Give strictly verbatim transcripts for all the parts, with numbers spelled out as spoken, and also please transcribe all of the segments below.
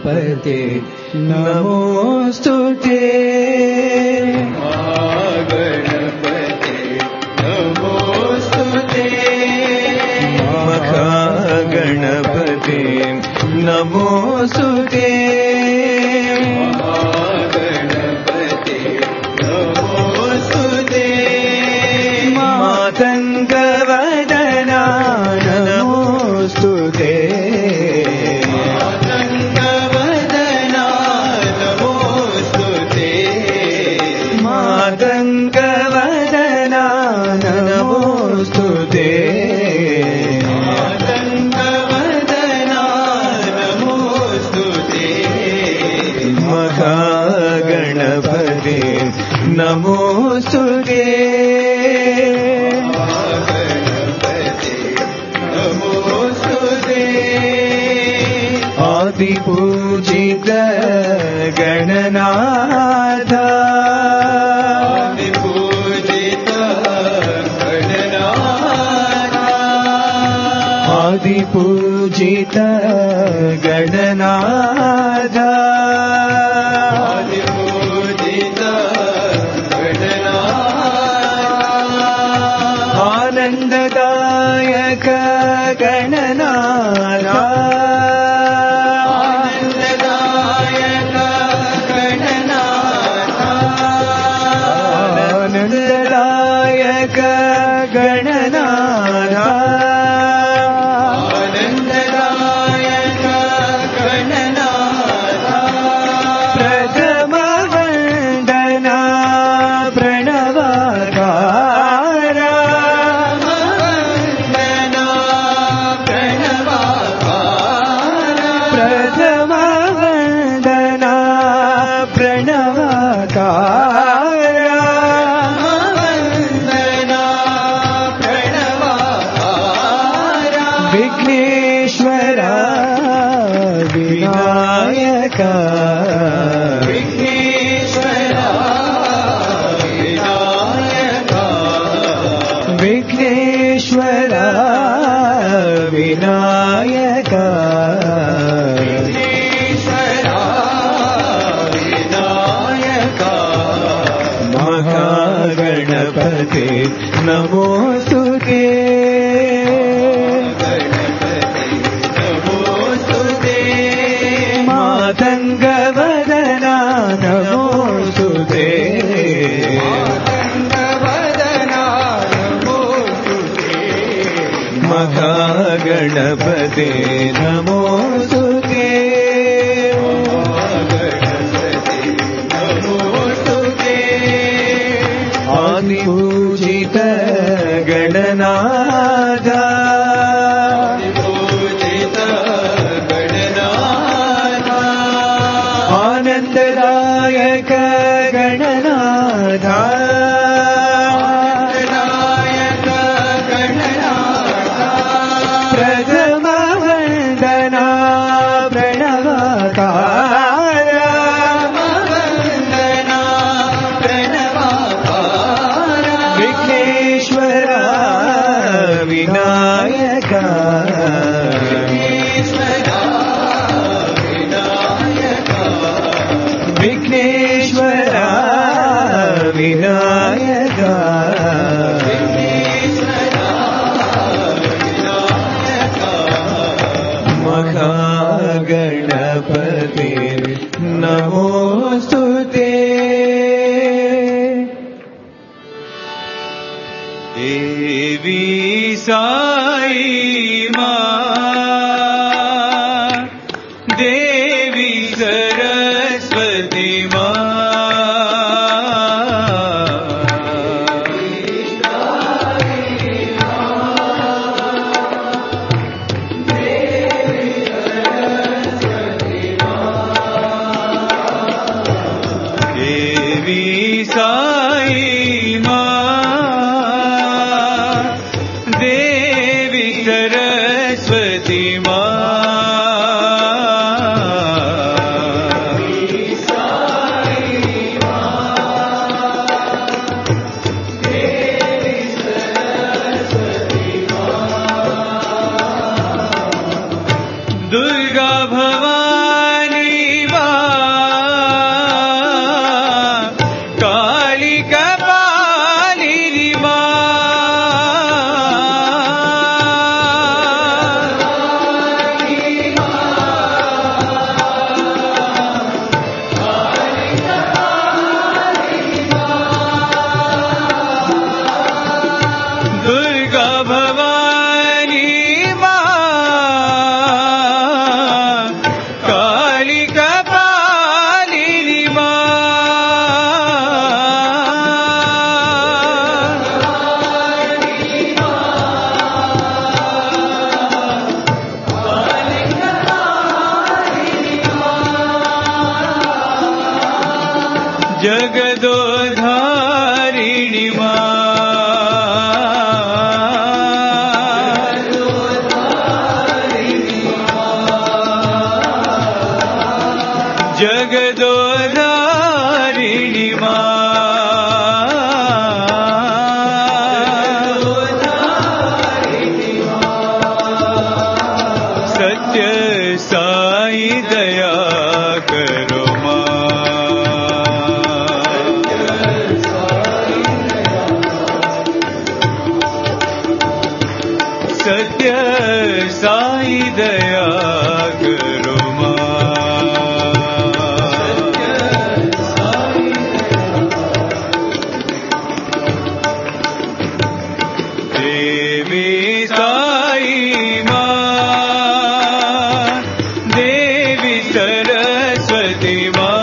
गणपते नमोस्तुते महागणपते नमोस्तुते महागणपते नमोस्तुते महागणपते नमोस्तुते मातङ्गवदना नमोस्तुते मातङ्गवदना नमोस्तुते मातङ्गवदना नमोस्तुते मातङ्गवदना नमोस्तुते महागणपते नमोस्तुते आदिपूजित गणनाथ आदिपूजित गणनाथ आदिपूजित गणनाथ आदिपूजित गणनाथ आनन्ददायक गणनाथ आनन्ददायक गणनाथ आनन्ददायक गणनाथ प्रथम वन्दना प्रणवकार वन्दना प्रणवकार प्रथम वन्दना प्रणवकार विघ्नेश्वर विनायक विघ्नेश्वर विनायक विघ्नेश्वर विनायक विघ्नेश्वर विनायक महागणपते नमोस्तुते मातङ्गवदना नमोस्तुते मातङ्गवदना नमोस्तुते महागणपते नमोस्तुते महागणपते नमोस्तुते आदिपूजित गणनाथ आनन्ददायक गणनाथ आनन्ददायक गणनाथ प्रथम वन्दना प्रणवकार वन्दना प्रणवकार विघ्नेश्वर विनायक विघ्नेश्वर विनायक महागणपते नमोस्तुते देवी साई मां देवी सरस्वती मां दुर्गा भवानी दया करो सत्य साई दया करो देवी साई मां देवी सरस्वती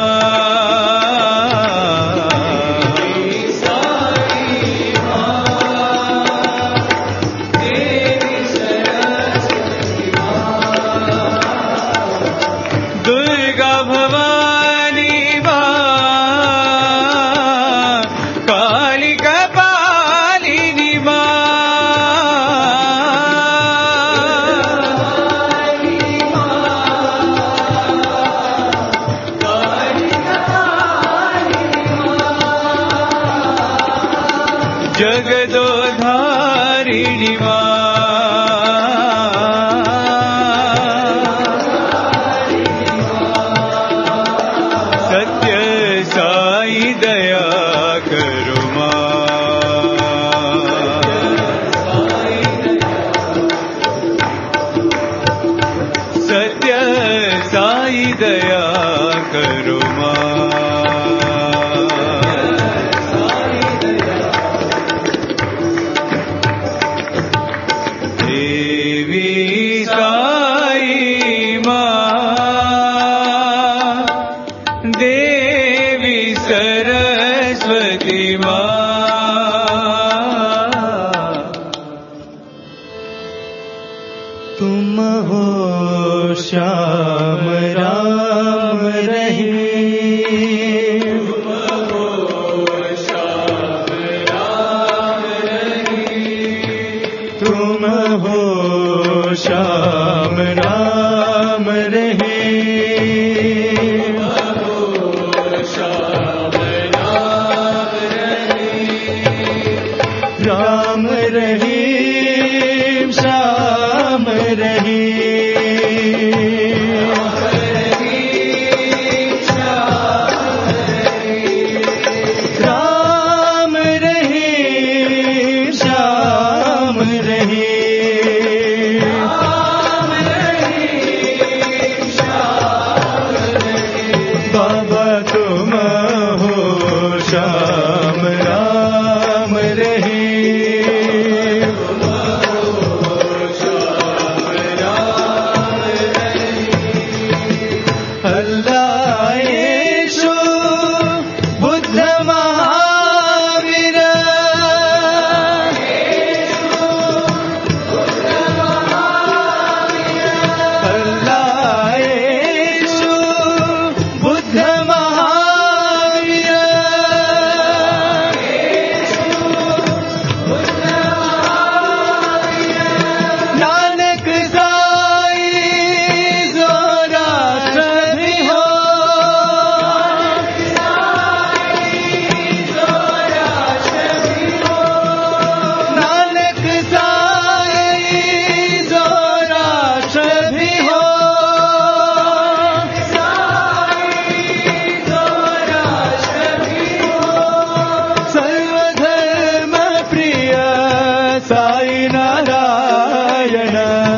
दुर्गा भवानी मां कालिका पालिनी जगदोधारिणी सत्य साई दया करो सत्य साई दया करो देवी साई मां देवी सरस्वती तुम हो श्याम राम रहे तुम हो श्याम राम रहे राम रहे श्याम रहे राम रहे श्याम रहे बाबा तुम हो श्याम राम रहे अल्लाह येशु बुद्ध महावीर अल्लाह येशु बुद्ध महावीर नानक साई जोराष्ट्र भी हो नानक साई जोराष्ट्र भी हो सर्वधर्म प्रिय साई नारायण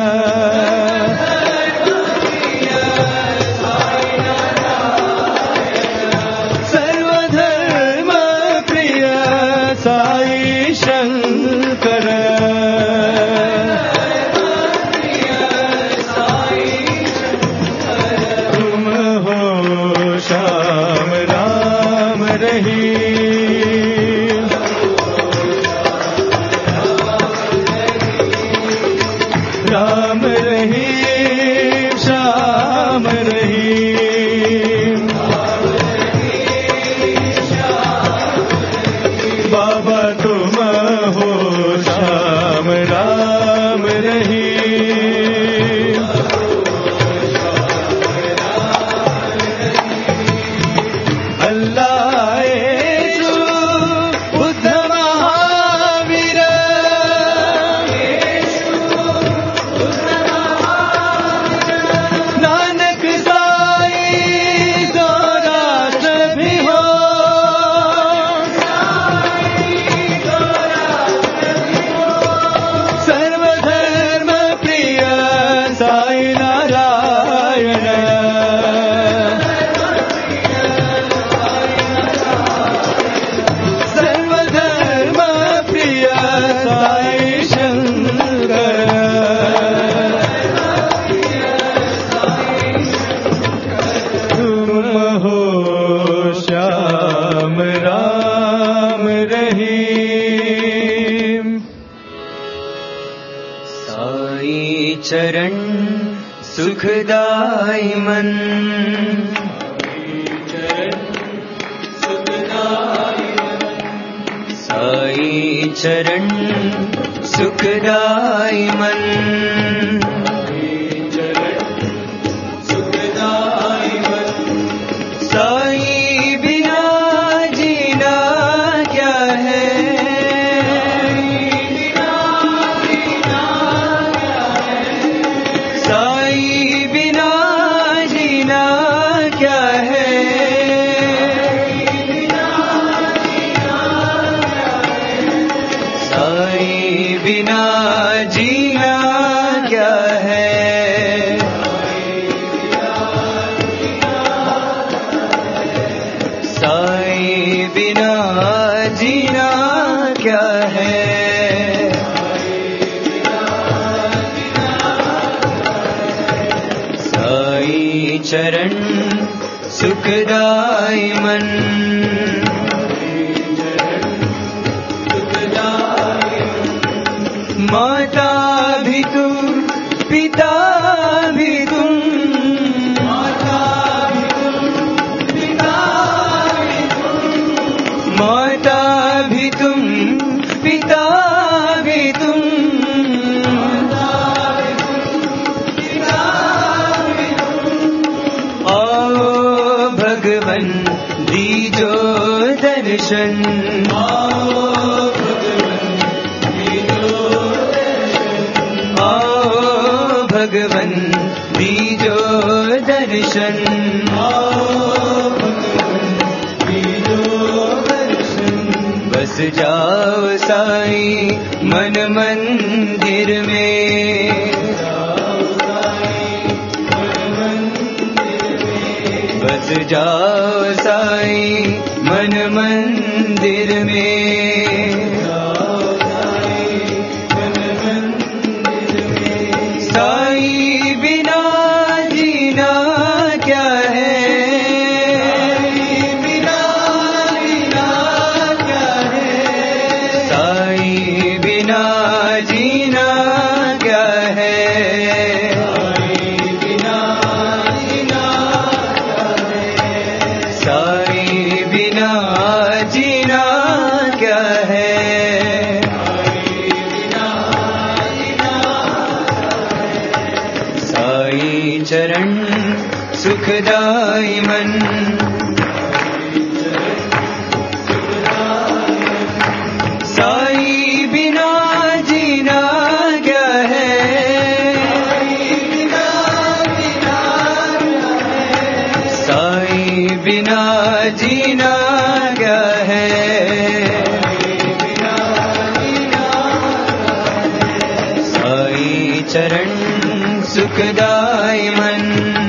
सर्वधर्म प्रिय साई शंकर तुम हो श्याम राम रहे राम रहे श्याम रहे बाबा तुम हो श्याम राम रहे अल्लाह येशु बुद्ध महावीर साई चरण सुखदाई मन, साई चरण सुखदाई मन, सुखदाई मन। साई बिना जीना क्या है, साई बिना जीना क्या है, साई बिना जीना क्या है, साई बिना जीना क्या है, साई चरण सुखदाई मन, माता भी तुम पिता भी तुम, माता भी तुम पिता भी तुम, माता भी तुम पिता भी तुम, माता भी तुम पिता भी तुम। आओ भगवन दीजो दर्शन, आओ भगवन दीजो दर्शन, आओ भगवन दीजो दर्शन। बस जाओ साई मन मंदिर में, बस जाओ साई मन मंदिर में, साई बिना जीना क्या है, बिना जीना क्या है, साई बिना जीना क्या है, साई बिना जीना क्या है, साई बिना जीना क्या है, साई चरण सुखदाई मन, साई बिना जीना क्या है, साई बिना जीना क्या है, साई चरण सुखदाई मन,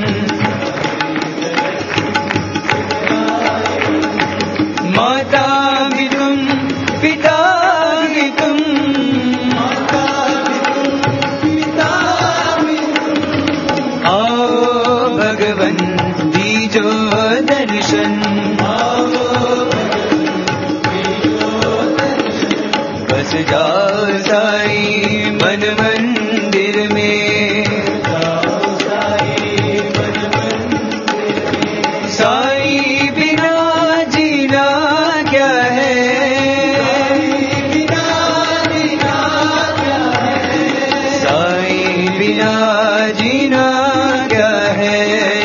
माता भी तुम पिता भी तुम, माता भी तुम पिता भी तुम। आओ भगवन दीजो दर्शन, आओ भगवन दीजो दर्शन। बस जाओ साई मन मंदिर में, साई बिना जीना क्या है, साई बिना जीना क्या है,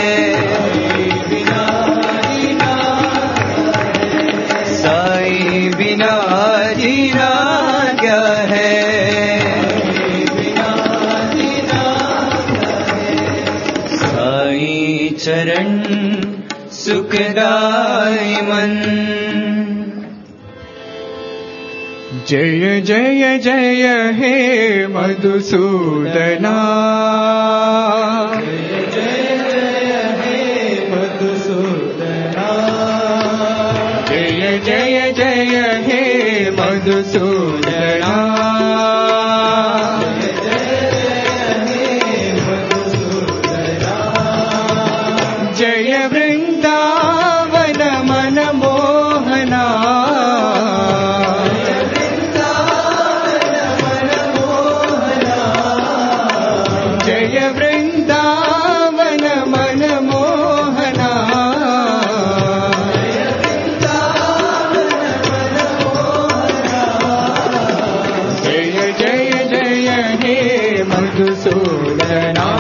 साई बिना जीना क्या है, साई चरण सुखदाई मन। जय जय जय हे मधुसूदना, जय जय जय हे मधुसूदना, जय जय जय हे मधुसूदना, जय वृंदावन मन मोहना, जय वृंदावन मन मोहना जय जय जय हे मधुसूदना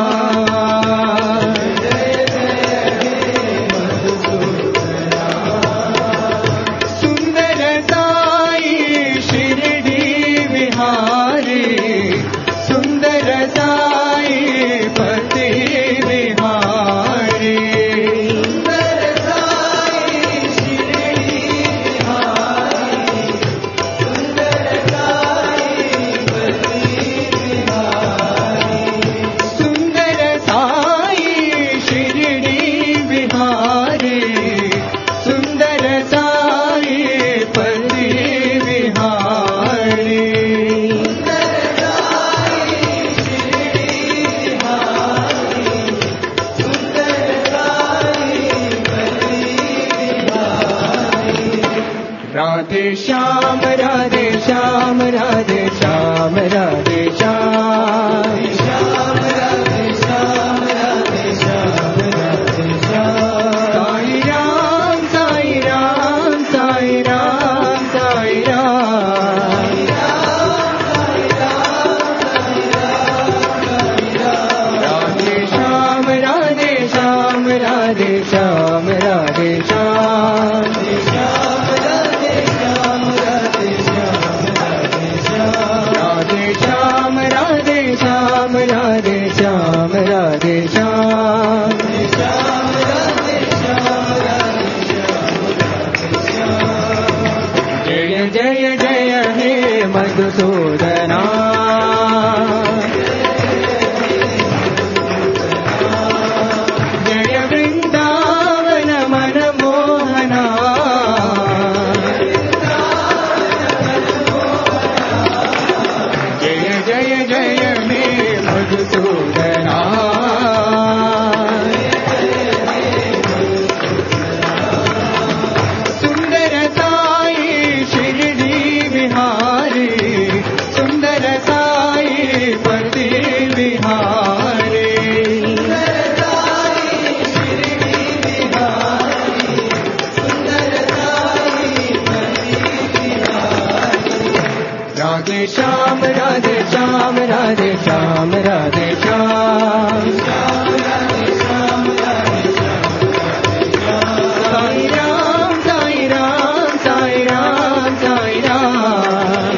राधे श्याम राधे श्याम राधे श्याम राधे श्याम श्याम राधे श्याम राधे श्याम राधे श्याम साई राम साई राम साई राम साई राम राधे श्याम राधे श्याम राधे श्याम राधे श्याम श्याम राधे श्याम राधे श्याम श्याम राधे श्याम राधे श्याम जय जय जय हे मधुसूदना जय वृंदावन मन मोहना जय जय जय हे मधुसूदना सुंदर साई शिरडी बिहारी सुंदर साई पति बिहारी राधे श्याम राधे श्याम राधे श्याम राधे श्याम साई राम साई राम साई राम साई राम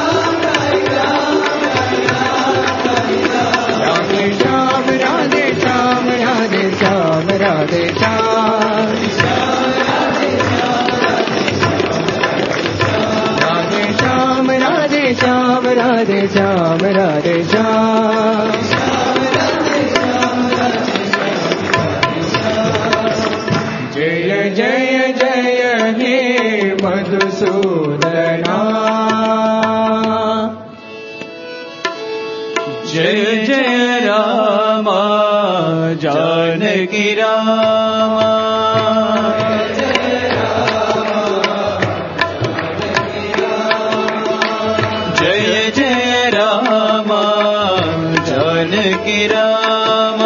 राधे श्याम राधे श्याम राधे श्याम राधे श्याम राधे श्याम राधे श्याम राधे श्याम जय जय जय हे मधुसूदना जय जय राम जानकी राम जानकी राम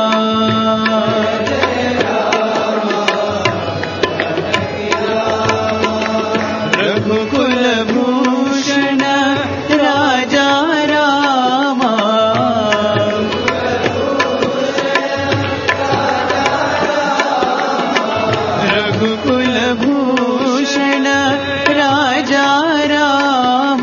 रघुकुल भूषण राजा राम रघुकुल भूषण राजा राम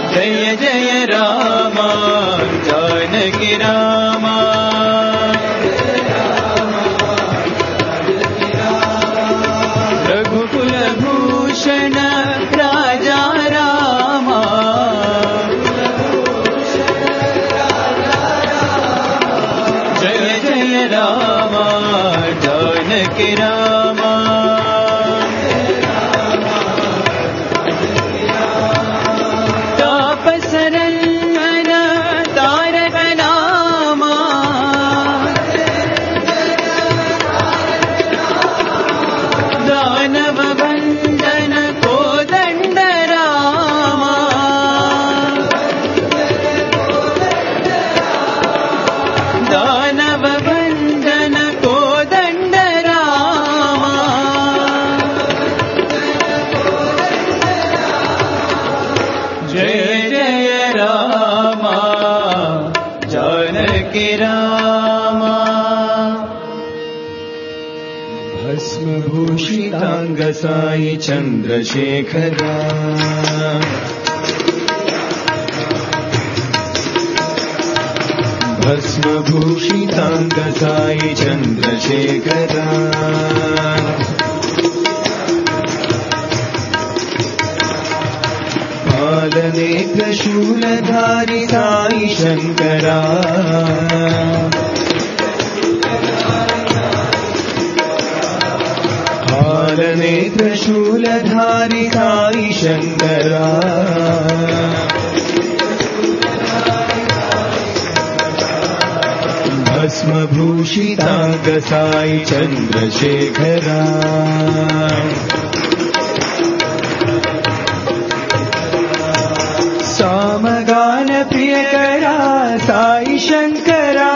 जय जय राम जानकी राम रघुकुल भूषण राजा राम जय जय राम जानकी राम तापसरन्मन तारक नाम दानव भंजन कोदंड राम दानव भंजन कोदंड राम जय जय राम जानकी राम भस्मभूषितांग साई चंद्रशेखरा भस्मभूषितांग साई चंद्रशेखरा पालनेत्र शूलधारी साई शंकरा पालनेत्र शूलधारी साई शंकरा भस्मभूषितांग साई चंद्रशेखरा सामगान प्रियकरा साई शंकरा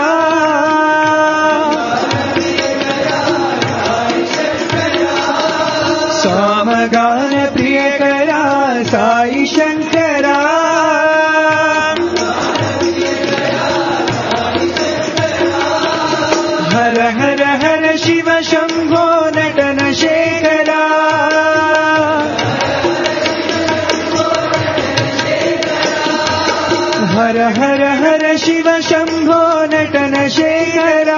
सामगान प्रियकरा साई शंकरा हर हर हर शिव शंभो नटन शेखरा हर हर हर शिव शंभो नटन शेखरा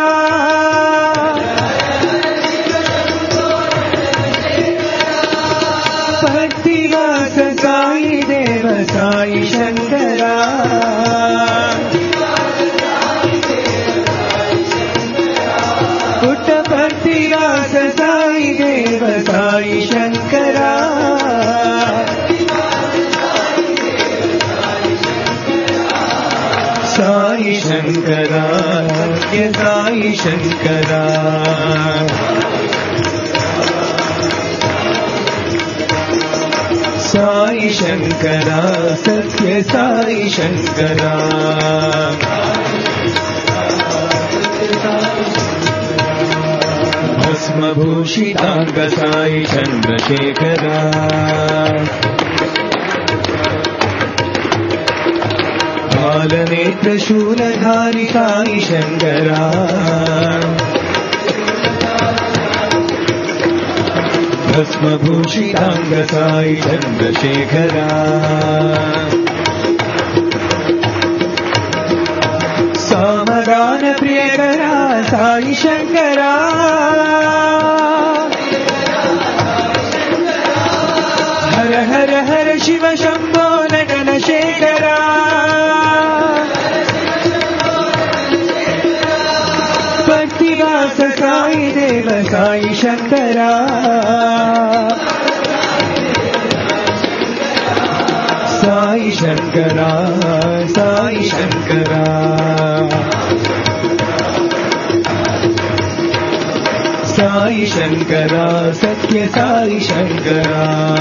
भक्तिवास साई देव साई शंकरा पुट्ट भक्तिवास साई देव साई शंकरा साई शंकरा ये साई शंकरा साई शंकरा सत्य साई शंकरा भस्मभूषितांग साई चंद्रशेखरा बालनेत्र शूलधारी साई शंकरा भस्मभूषितांग साई चंद्रशेखरा सामगान प्रियकरा साई शंकरा हर हर हर शिव शंभो नटन शेखरा भक्तिवास साई देव साई शंकरा साई शंकरा साई शंकरा साई शंकरा सत्य साई शंकरा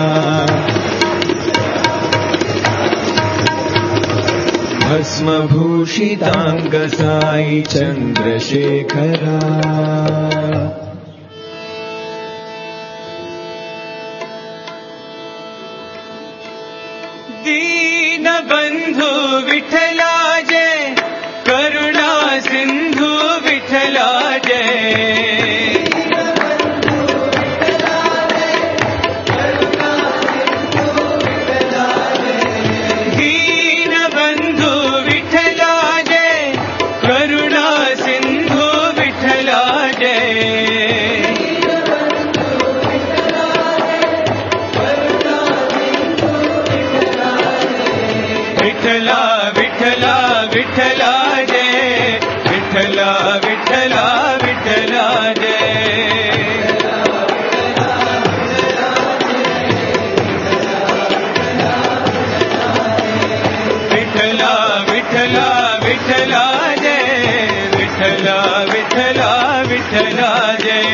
भस्मभूषितांग साई चंद्रशेखरा दीन बंधु विठला जय करुणा सिंधु विठला जय दीन विठ्ठला विठ्ठला विठ्ठला जय विठ्ठला विठ्ठला विठ्ठला जय विठ्ठला विठ्ठला विठ्ठला जय विठ्ठला विठ्ठला विठ्ठला जय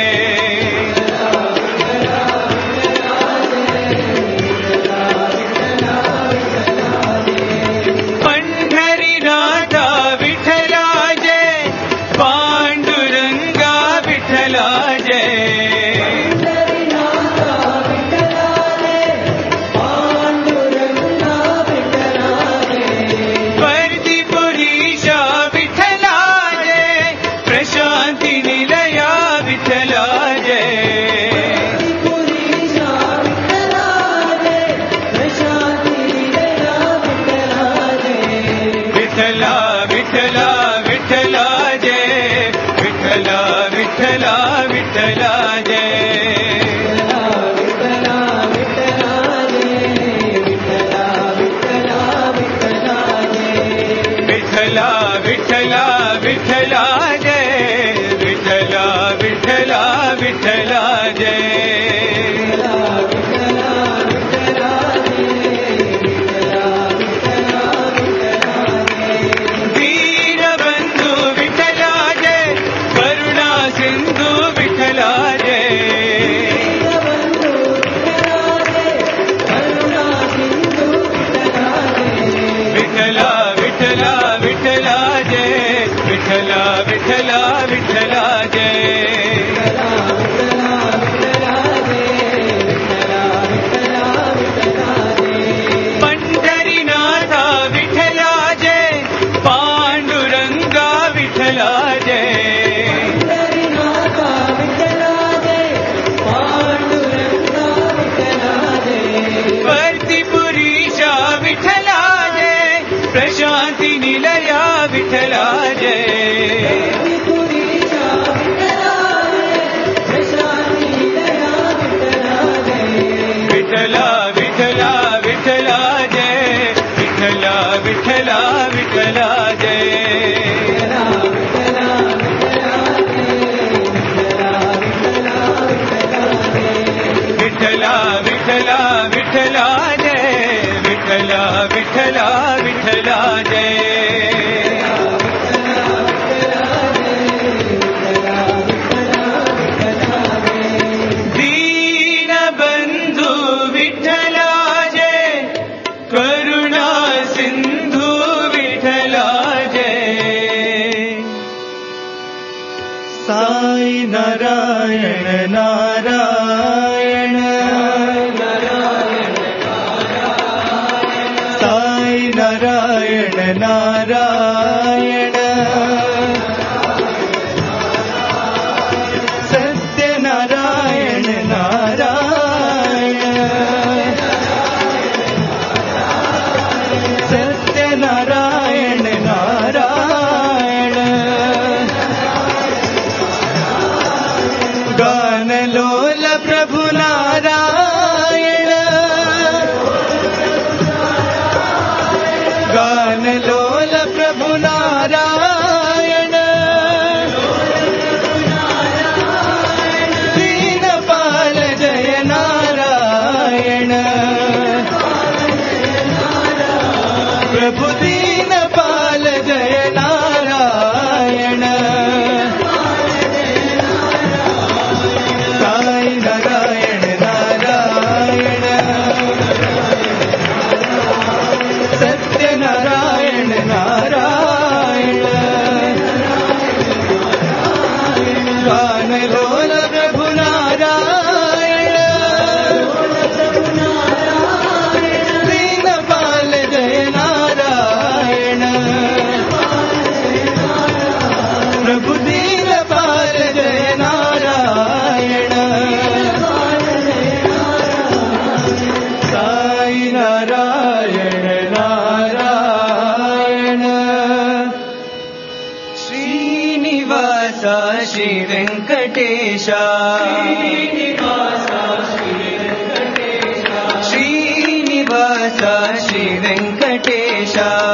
శ్రీనివాస శ్రీ వెంకటేశ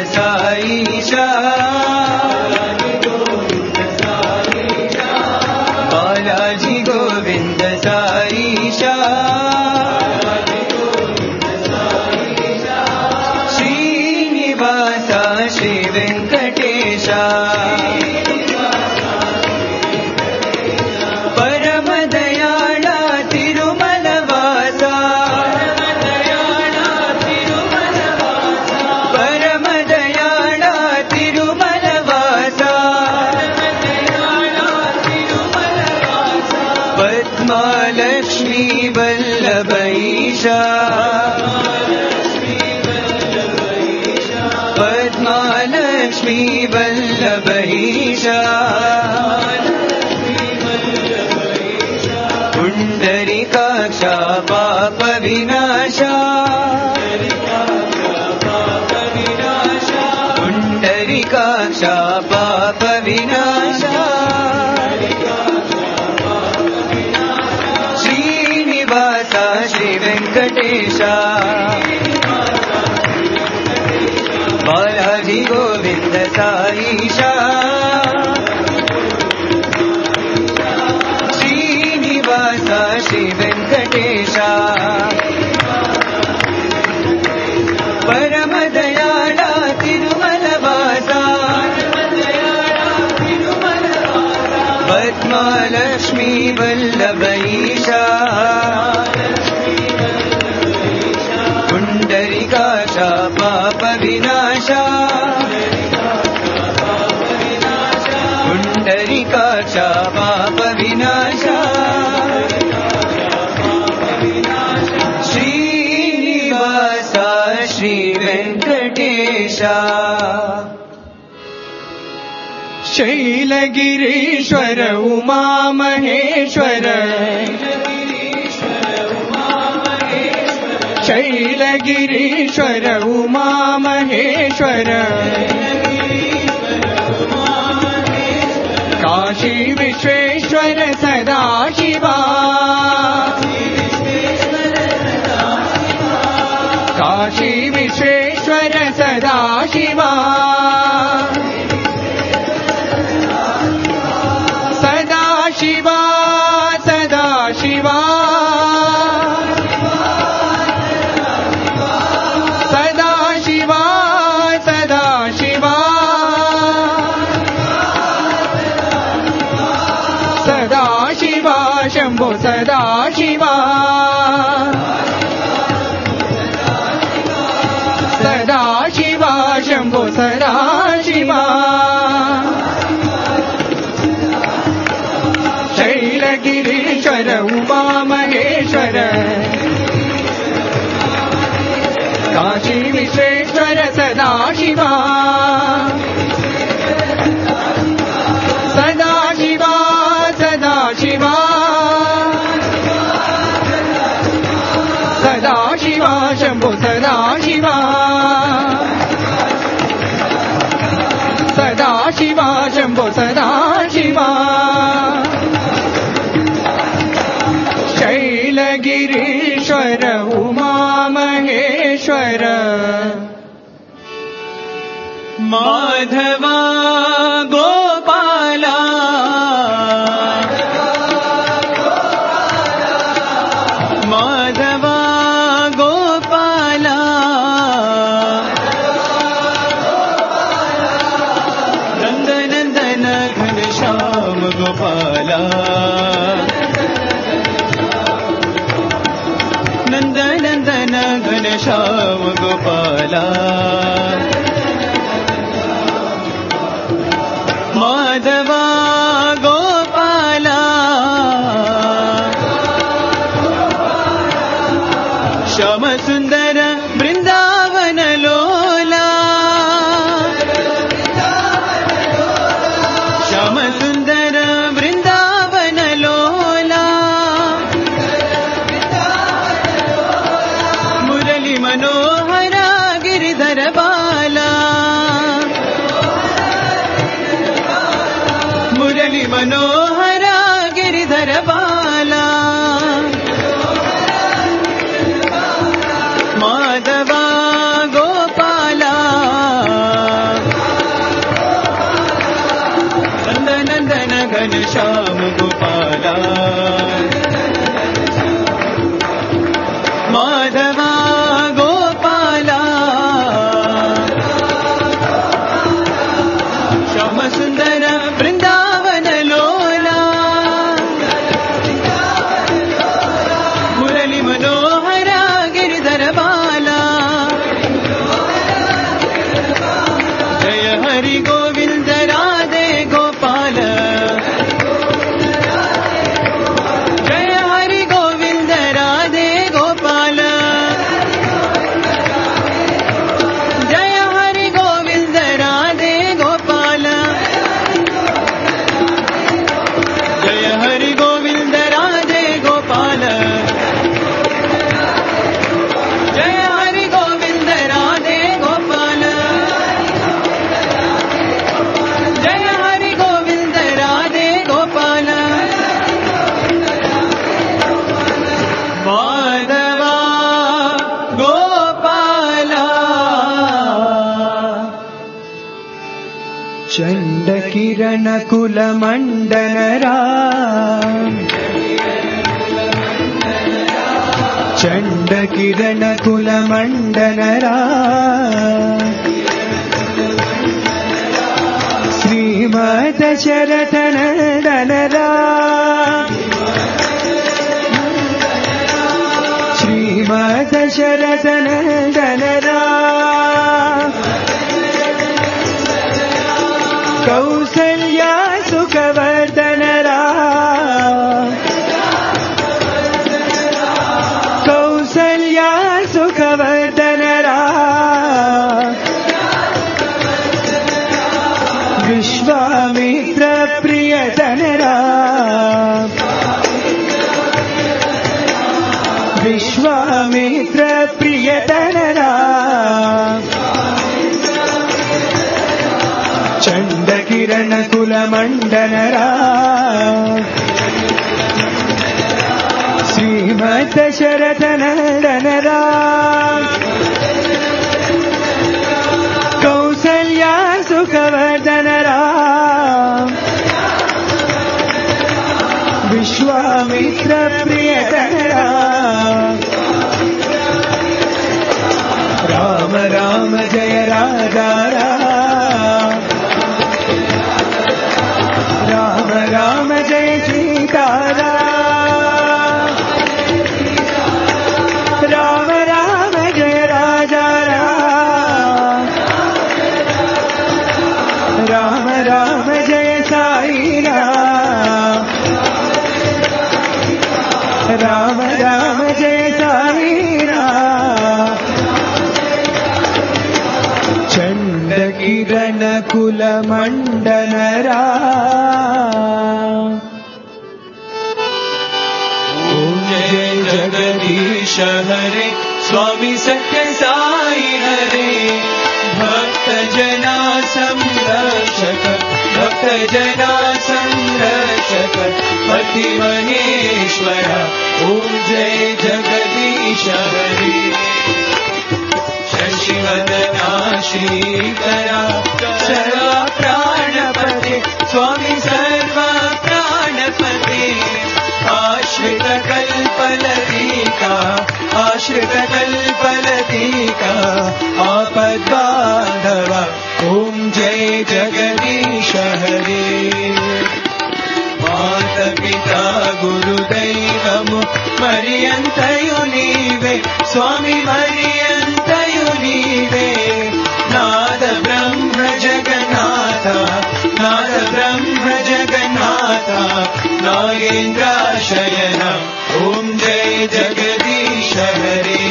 साईशा बालाजी गोविंद साईशा श्रीनिवासा श्री वेंकटेशा परम दयाळा तिरुमलवासा परम दयाळा तिरुमलवासा पद्मालक्ष्मी वल्लभईशा पद्मालक्ष्मी वल्लभईशा पुण्डरीकाक्षा पाप विनाशा पुण्डरीकाक्षा पाप विनाशा श्रीनिवासा श्री वेंकटेशा बालाजी गोविंद साईशा श्रीनिवासा श्री वेंकटेशा परम दयाळा तिरुमलवासा पद्मालक्ष्मी वल्लभईशा पुण्डरीकाक्षा पाप विनाशा पुण्डरीकाक्षा पाप विनाशा श्रीनिवासा श्री वेंकटेशा शैलगिरीश्वर उमा महेश्वर शैलगिरीश्वर उमा महेश्वर काशी विश्वेश्वर सदाशिवा काशी विश्वेश्वर सदाशिवा सदाशिवा सदाशिवा सदाशिवा सदाशिवा सदाशिवा शंभो सदाशिवा सदाशिवा शंभो सदाशिवा शैलगिरीश्वर उमा महेश्वर काशी विश्वेश्वर सदाशिवा सदाशिवा सदाशिवा सदाशिवा शंभो सदाशिवा सदाशिवा शंभो सदाशिवा शैलगिरीश्वर उमा महेश्वर माधवा गोपाला माधवा गोपाला नंदनंदन घनश्याम गोपाला नंदनंदन घनश्याम गोपाला माधवा गोपाला श्याम सुंदर वृंदावन लोला श्याम सुंदर वृंदावन लोला मुरली मनोहर गिरिधर बाला मुरली मनोहर गिरिधर बाला चंड किरण कुल मंडनरा चंड किरण कुल मंडनरा श्रीमद शरथ नंदनरा श्रीमद शरथ नंदनरा कौसल्या सुखवर्धनरा कौसल्या सुखवर्धनरा विश्वामित्र प्रियतनरा विश्वामित्र प्रियतनरा चंड किरण कुल मंडनरा श्रीमद शरथ नंदनरा कौसल्या सुखवर्धनरा विश्वामित्र प्रियतनरा राम राम जय राजा राम राम जय सीताराम राम राम जय राजा राम राम राम जय साई राम राम राम जय साई राम चंड किरण कुल मंडनरा जगदीश हरे स्वामी सत्य साई हरे भक्त जना संरक्षक भक्त जना संरक्षक पति महेश्वर ओम जय जगदीश हरे शशिवदना श्रीकरा सर्व प्राणपते स्वामी सर्व प्राणपते आश्रित कल्पलतिका आश्रित कल्पलतिका आपद्बांधव ओम जय जगदीश हरे मात पिता गुरुदैवमु मरियंतयु नीवे स्वामी मरियंतयु नीवे नाद ब्रह्म जगन्नाथ नाद ब्रह्म जगन्नाथ नागेन्द्र शयन ओम जय जगदीश हरे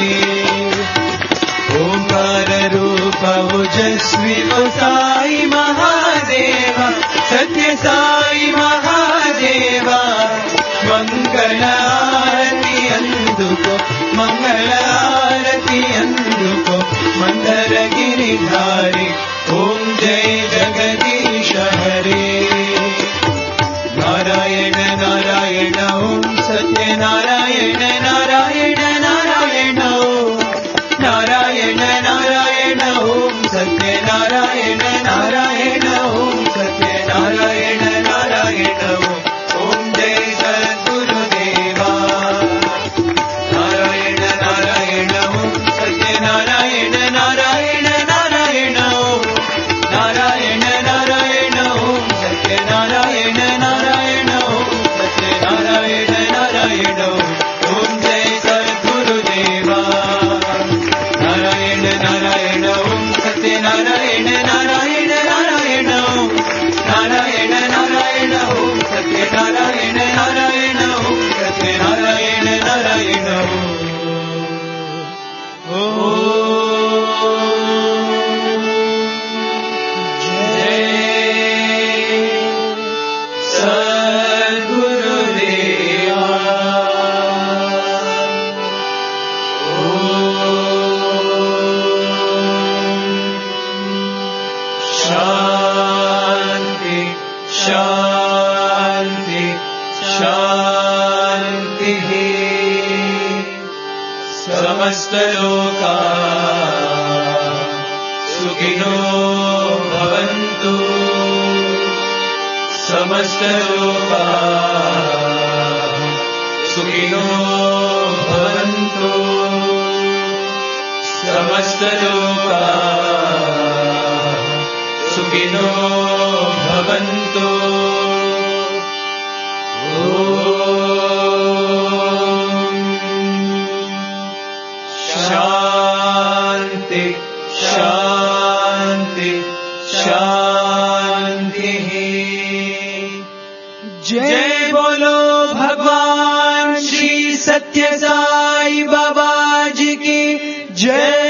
ओंकार रूप ओजस्वी साई महादेव सत्य साई महादेव मंगल आरती अंदुको मंगल आरती अंदुको मंदर गिरिधारी ओम जय जगदीश हरे नारायण नारायण ओम सत्य नारायण नारायण नारायण ओम नारायण नारायण ओम सत्य नारायण नारायण ओम सत्य नारायण नारायण ओम ओम जय सद्गुरुदेवा नारायण नारायण ओम सत्य नारायण नारायण नारायण ओम नारायण नारायण ओम सत्य नारायण नारायण ओम सत्य नारायण नारायण ओम जय सद्गुरुदेवा नारायण नारायण ओम सत्य नारायण नारायण नारायण ओम नारायण नारायण ओम सत्य नारायण नारायण ओम सत्य नारायण नारायण समस्तलोका सुखिनो भवन्तु। समस्त लोकाः सुखिनो भवन्तु समस्त लोकाः सुखिनो भवन्तु शान्ति शान्ति शान्तिः जय बोलो भगवान श्री सत्य साई बाबा जी की जय।